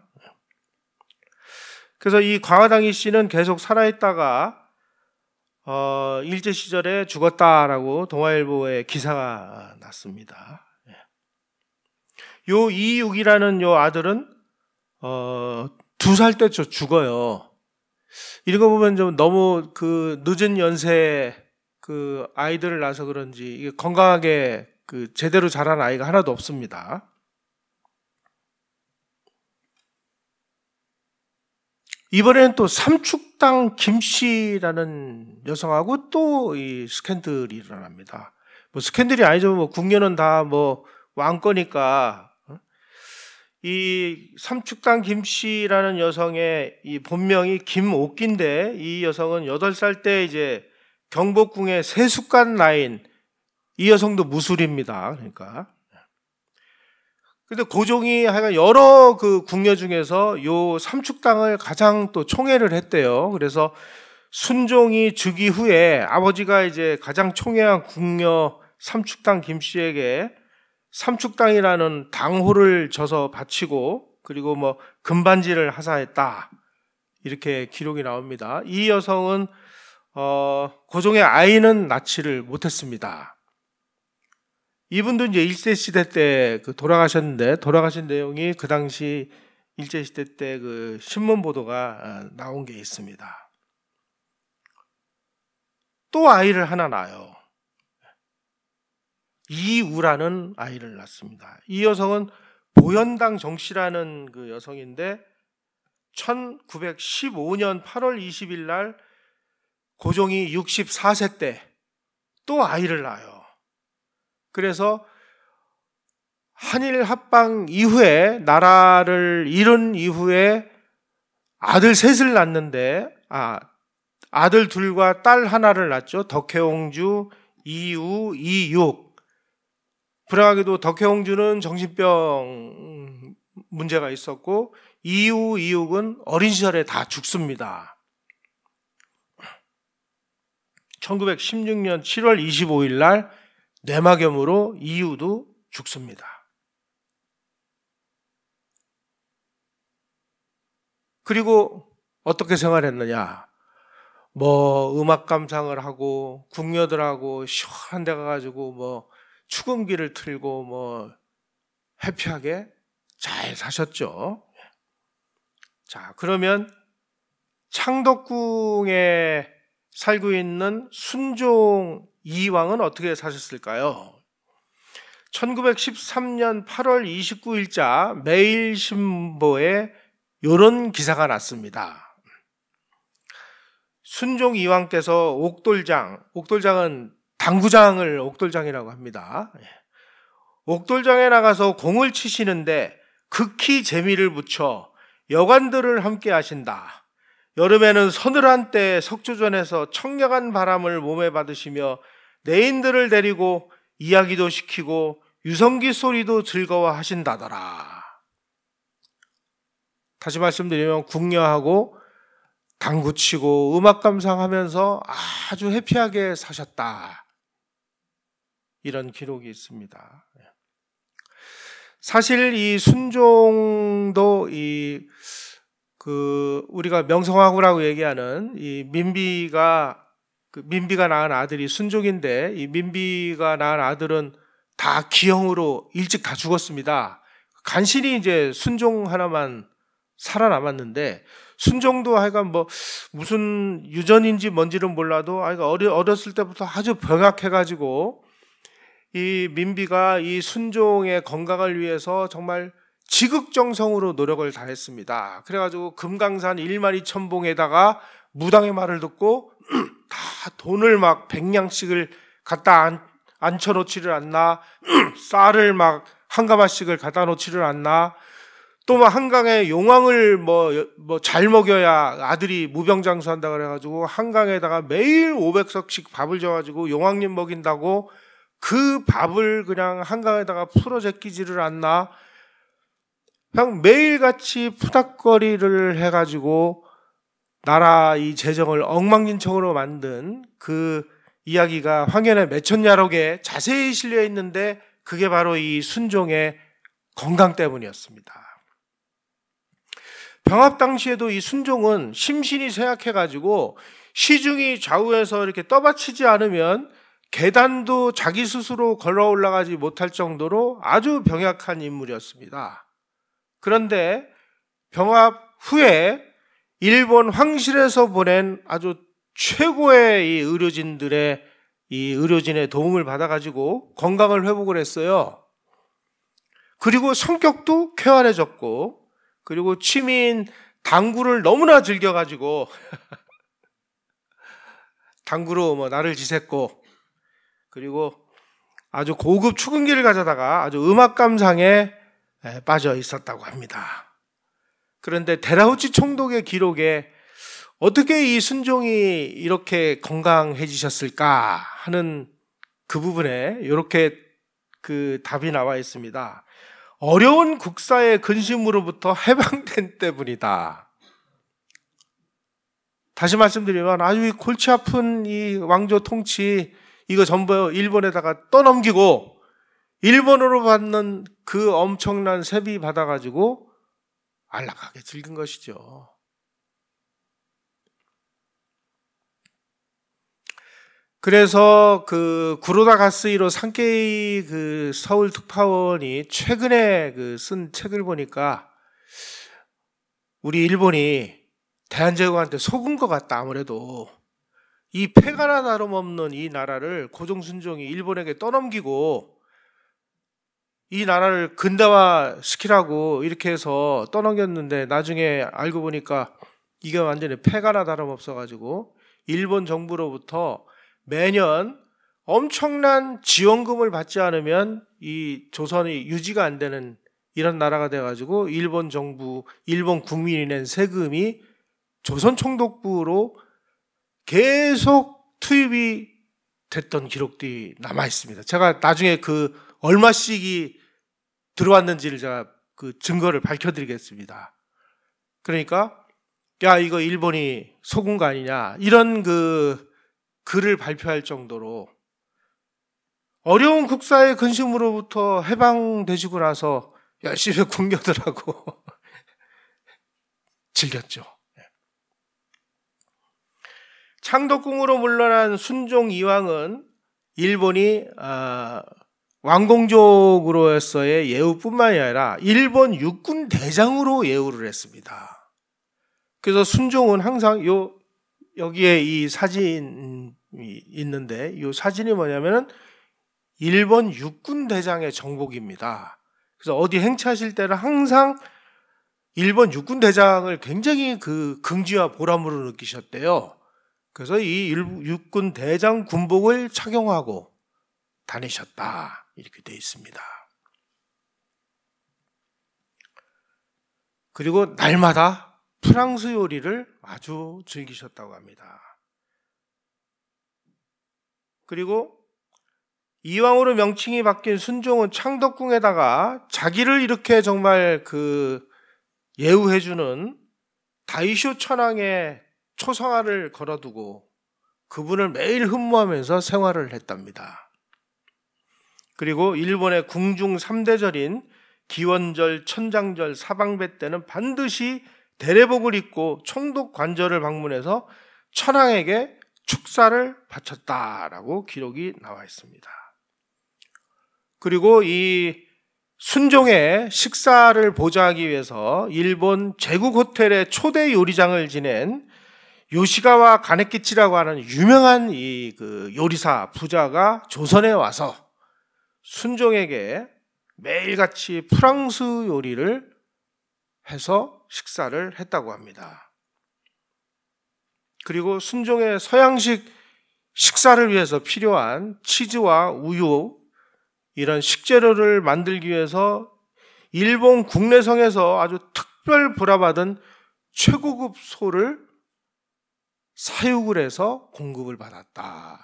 그래서 이 광화당 이씨는 계속 살아있다가 어, 일제시절에 죽었다라고 동아일보에 기사가 났습니다. 요 이육이라는 요 아들은 어, 두 살 때 죽어요. 이런 거 보면 좀 너무 그 늦은 연세에 그 아이들을 낳아서 그런지 이게 건강하게 그 제대로 자란 아이가 하나도 없습니다. 이번에는 또 삼축당 김씨라는 여성하고 또 이 스캔들이 일어납니다. 뭐 스캔들이 아니죠. 뭐 궁녀는 다 뭐 왕거니까. 이 삼축당 김씨라는 여성의 이 본명이 김옥기인데, 이 여성은 여덟 살 때 이제 경복궁의 세숫간 나인, 이 여성도 무술입니다. 그러니까. 근데 고종이 하여간 여러 그 궁녀 중에서 요 삼축당을 가장 또 총애를 했대요. 그래서 순종이 즉위 후에 아버지가 이제 가장 총애한 궁녀 삼축당 김씨에게 삼축당이라는 당호를 져서 바치고, 그리고 뭐 금반지를 하사했다, 이렇게 기록이 나옵니다. 이 여성은 어, 고종의 아이는 낳지를 못했습니다. 이분도 이제 일제시대 때 그 돌아가셨는데, 돌아가신 내용이 그 당시 일제시대 때 그 신문 보도가 나온 게 있습니다. 또 아이를 하나 낳아요. 이우라는 아이를 낳습니다. 이 여성은 보현당 정씨라는 그 여성인데, 천구백십오 년 팔월 이십일 날 고종이 육십사 세 때 또 아이를 낳아요. 그래서 한일 합방 이후에, 나라를 잃은 이후에 아들 셋을 낳는데, 아, 아들 둘과 딸 하나를 낳죠. 덕혜옹주, 이우, 이육. 불행하게도 덕혜옹주는 정신병 문제가 있었고, 이우, 이육은 어린 시절에 다 죽습니다. 천구백십육 년 칠월 이십오일 날 뇌막염으로 이우도 죽습니다. 그리고 어떻게 생활했느냐? 뭐 음악 감상을 하고 궁녀들하고 시원한 데 가가지고 뭐 축음기를 틀고 뭐 해피하게 잘 사셨죠. 자, 그러면 창덕궁에 살고 있는 순종 이왕은 어떻게 사셨을까요? 천구백십삼 년 팔월 이십구일자 매일신보에 이런 기사가 났습니다. 순종 이왕께서 옥돌장, 옥돌장은 당구장을 옥돌장이라고 합니다. 옥돌장에 나가서 공을 치시는데 극히 재미를 붙여 여관들을 함께 하신다. 여름에는 서늘한 때 석조전에서 청량한 바람을 몸에 받으시며 내인들을 데리고 이야기도 시키고 유성기 소리도 즐거워하신다더라. 다시 말씀드리면 궁녀하고 당구치고 음악 감상하면서 아주 해피하게 사셨다, 이런 기록이 있습니다. 사실 이 순종도 이 그 우리가 명성황후라고 얘기하는 이 민비가 그 민비가 낳은 아들이 순종인데, 이 민비가 낳은 아들은 다 기형으로 일찍 다 죽었습니다. 간신히 이제 순종 하나만 살아남았는데, 순종도 하여간 뭐 무슨 유전인지 뭔지는 몰라도 아이가 어렸을 때부터 아주 병약해가지고 이 민비가 이 순종의 건강을 위해서 정말 지극정성으로 노력을 다했습니다. 그래가지고 금강산 일만이천봉에다가 무당의 말을 듣고 다 돈을 막 백냥씩을 갖다 앉혀놓지를 않나, 쌀을 막 한 가마씩을 갖다 놓지를 않나, 또 막 한강에 용왕을 뭐 뭐 잘 먹여야 아들이 무병장수한다 그래가지고 한강에다가 매일 오백 석씩 밥을 줘가지고 용왕님 먹인다고 그 밥을 그냥 한강에다가 풀어 제끼지를 않나, 그냥 매일같이 푸닥거리를 해가지고 나라 이 재정을 엉망진창으로 만든 그 이야기가 황현의 매천야록에 자세히 실려 있는데, 그게 바로 이 순종의 건강 때문이었습니다. 병합 당시에도 이 순종은 심신이 쇠약해가지고 시중이 좌우에서 이렇게 떠받치지 않으면 계단도 자기 스스로 걸어 올라가지 못할 정도로 아주 병약한 인물이었습니다. 그런데 병합 후에 일본 황실에서 보낸 아주 최고의 이 의료진들의 이 의료진의 도움을 받아가지고 건강을 회복을 했어요. 그리고 성격도 쾌활해졌고, 그리고 취미인 당구를 너무나 즐겨가지고 당구로 뭐 나를 지샜고, 그리고 아주 고급 축음기를 가져다가 아주 음악 감상에 빠져 있었다고 합니다. 그런데 데라우치 총독의 기록에 어떻게 이 순종이 이렇게 건강해지셨을까 하는 그 부분에 이렇게 그 답이 나와 있습니다. 어려운 국사의 근심으로부터 해방된 때문이다. 다시 말씀드리면 아주 골치 아픈 이 왕조 통치, 이거 전부 일본에다가 떠넘기고 일본으로 받는 그 엄청난 세비 받아가지고 안락하게 즐긴 것이죠. 그래서 그 구로다 가스히로 산케이 그 서울 특파원이 최근에 그 쓴 책을 보니까 우리 일본이 대한제국한테 속은 것 같다. 아무래도 이 패가나 다름없는 이 나라를 고종순종이 일본에게 떠넘기고 이 나라를 근대화 시키라고 이렇게 해서 떠넘겼는데 나중에 알고 보니까 이게 완전히 패가나 다름없어가지고 일본 정부로부터 매년 엄청난 지원금을 받지 않으면 이 조선이 유지가 안 되는 이런 나라가 돼가지고 일본 정부, 일본 국민이 낸 세금이 조선 총독부로 계속 투입이 됐던 기록들이 남아 있습니다. 제가 나중에 그 얼마씩이 들어왔는지를 제가 그 증거를 밝혀드리겠습니다. 그러니까 야 이거 일본이 속은 거 아니냐 이런 그 글을 발표할 정도로 어려운 국사의 근심으로부터 해방되시고 나서 열심히 궁녀들하고 즐겼죠. 창덕궁으로 물러난 순종 이왕은 일본이 아, 왕공족으로서의 예우뿐만이 아니라 일본 육군 대장으로 예우를 했습니다. 그래서 순종은 항상 요 여기에 이 사진이 있는데 이 사진이 뭐냐면은 일본 육군 대장의 정복입니다. 그래서 어디 행차하실 때는 항상 일본 육군 대장을 굉장히 그 긍지와 보람으로 느끼셨대요. 그래서 이 육군 대장 군복을 착용하고 다니셨다. 이렇게 되어 있습니다. 그리고 날마다 프랑스 요리를 아주 즐기셨다고 합니다. 그리고 이왕으로 명칭이 바뀐 순종은 창덕궁에다가 자기를 이렇게 정말 그 예우해주는 다이쇼 천황의 초상화를 걸어두고 그분을 매일 흠모하면서 생활을 했답니다. 그리고 일본의 궁중 삼 대절인 기원절, 천장절, 사방배 때는 반드시 대례복을 입고 총독 관저를 방문해서 천황에게 축사를 바쳤다라고 기록이 나와 있습니다. 그리고 이 순종의 식사를 보좌하기 위해서 일본 제국 호텔의 초대 요리장을 지낸 요시가와 가네키치라고 하는 유명한 이 그 요리사 부자가 조선에 와서 순종에게 매일같이 프랑스 요리를 해서 식사를 했다고 합니다. 그리고 순종의 서양식 식사를 위해서 필요한 치즈와 우유 이런 식재료를 만들기 위해서 일본 국내성에서 아주 특별 불화받은 최고급 소를 사육을 해서 공급을 받았다.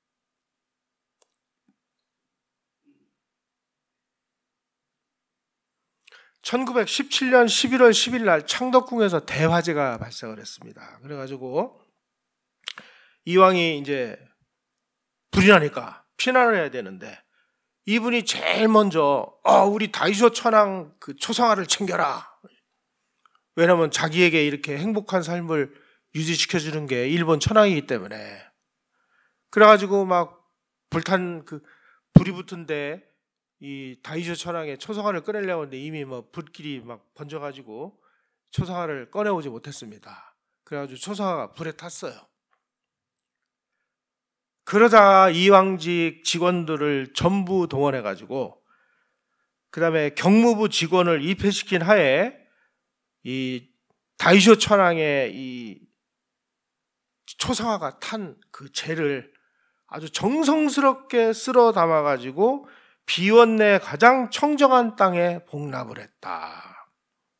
천구백십칠 년 십일월 십일 날 창덕궁에서 대화재가 발생을 했습니다. 그래가지고 이왕이 이제 불이 나니까 피난을 해야 되는데 이분이 제일 먼저 어, 우리 다이쇼 천황 그 초상화를 챙겨라. 왜냐하면 자기에게 이렇게 행복한 삶을 유지시켜주는 게 일본 천황이기 때문에. 그래가지고 막 불탄 그 불이 붙은데 이 다이쇼 천황의 초상화를 꺼내려고 했는데 이미 뭐 불길이 막 번져가지고 초상화를 꺼내오지 못했습니다. 그래가지고 초상화가 불에 탔어요. 그러자 이왕직 직원들을 전부 동원해가지고 그 다음에 경무부 직원을 입회시킨 하에 이 다이쇼 천왕의 이 초상화가 탄 그 재를 아주 정성스럽게 쓸어 담아가지고 비원 내 가장 청정한 땅에 복납을 했다.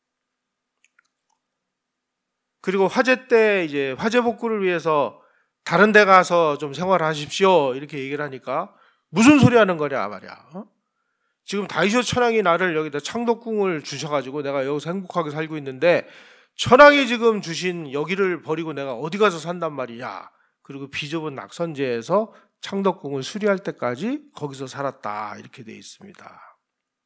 그리고 화재 때 이제 화재 복구를 위해서 다른 데 가서 좀 생활하십시오 이렇게 얘기를 하니까 무슨 소리 하는 거냐 말이야. 어? 지금 다이쇼 천왕이 나를 여기다 창덕궁을 주셔가지고 내가 여기서 행복하게 살고 있는데 천왕이 지금 주신 여기를 버리고 내가 어디 가서 산단 말이냐. 그리고 비좁은 낙선제에서 창덕궁을 수리할 때까지 거기서 살았다 이렇게 되어 있습니다.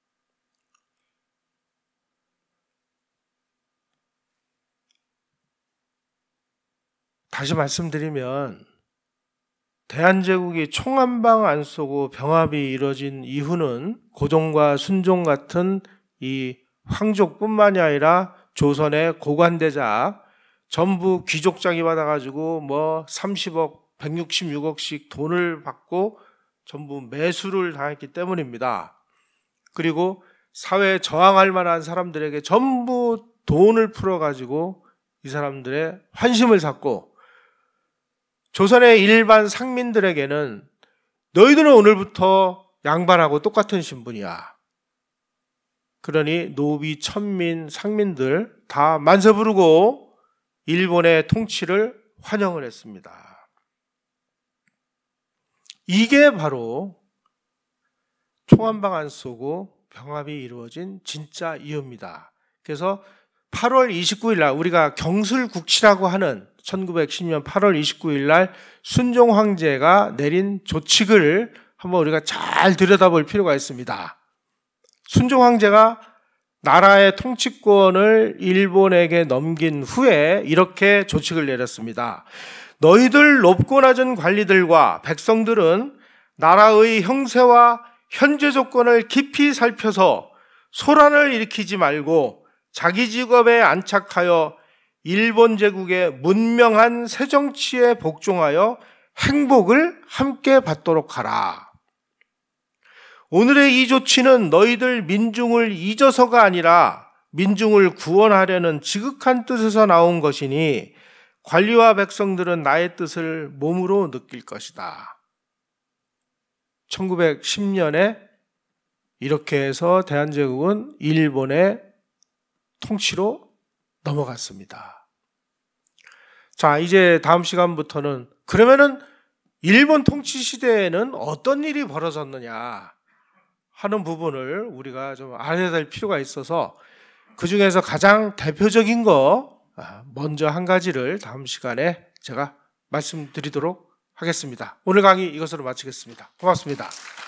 다시 말씀드리면 대한제국이 총 한 방 안 쏘고 병합이 이루어진 이후는 고종과 순종 같은 이 황족뿐만이 아니라 조선의 고관대작 전부 귀족장이 받아가지고 뭐 삼십억, 백육십육억씩 돈을 받고 전부 매수를 당했기 때문입니다. 그리고 사회에 저항할 만한 사람들에게 전부 돈을 풀어가지고 이 사람들의 환심을 샀고 조선의 일반 상민들에게는 너희들은 오늘부터 양반하고 똑같은 신분이야. 그러니 노비, 천민, 상민들 다 만세 부르고 일본의 통치를 환영을 했습니다. 이게 바로 총 한 방 안 쏘고 병합이 이루어진 진짜 이유입니다. 그래서 팔월 이십구일 날 우리가 경술국치라고 하는 천구백십 년 팔월 이십구일 날 순종 황제가 내린 조칙을 한번 우리가 잘 들여다볼 필요가 있습니다. 순종 황제가 나라의 통치권을 일본에게 넘긴 후에 이렇게 조칙을 내렸습니다. 너희들 높고 낮은 관리들과 백성들은 나라의 형세와 현재 조건을 깊이 살펴서 소란을 일으키지 말고 자기 직업에 안착하여 일본 제국의 문명한 새정치에 복종하여 행복을 함께 받도록 하라. 오늘의 이 조치는 너희들 민중을 잊어서가 아니라 민중을 구원하려는 지극한 뜻에서 나온 것이니 관리와 백성들은 나의 뜻을 몸으로 느낄 것이다. 천구백십 년에 이렇게 해서 대한제국은 일본의 통치로 넘어갔습니다. 자, 이제 다음 시간부터는 그러면은 일본 통치 시대에는 어떤 일이 벌어졌느냐 하는 부분을 우리가 좀 알아야 될 필요가 있어서 그 중에서 가장 대표적인 거 먼저 한 가지를 다음 시간에 제가 말씀드리도록 하겠습니다. 오늘 강의 이것으로 마치겠습니다. 고맙습니다.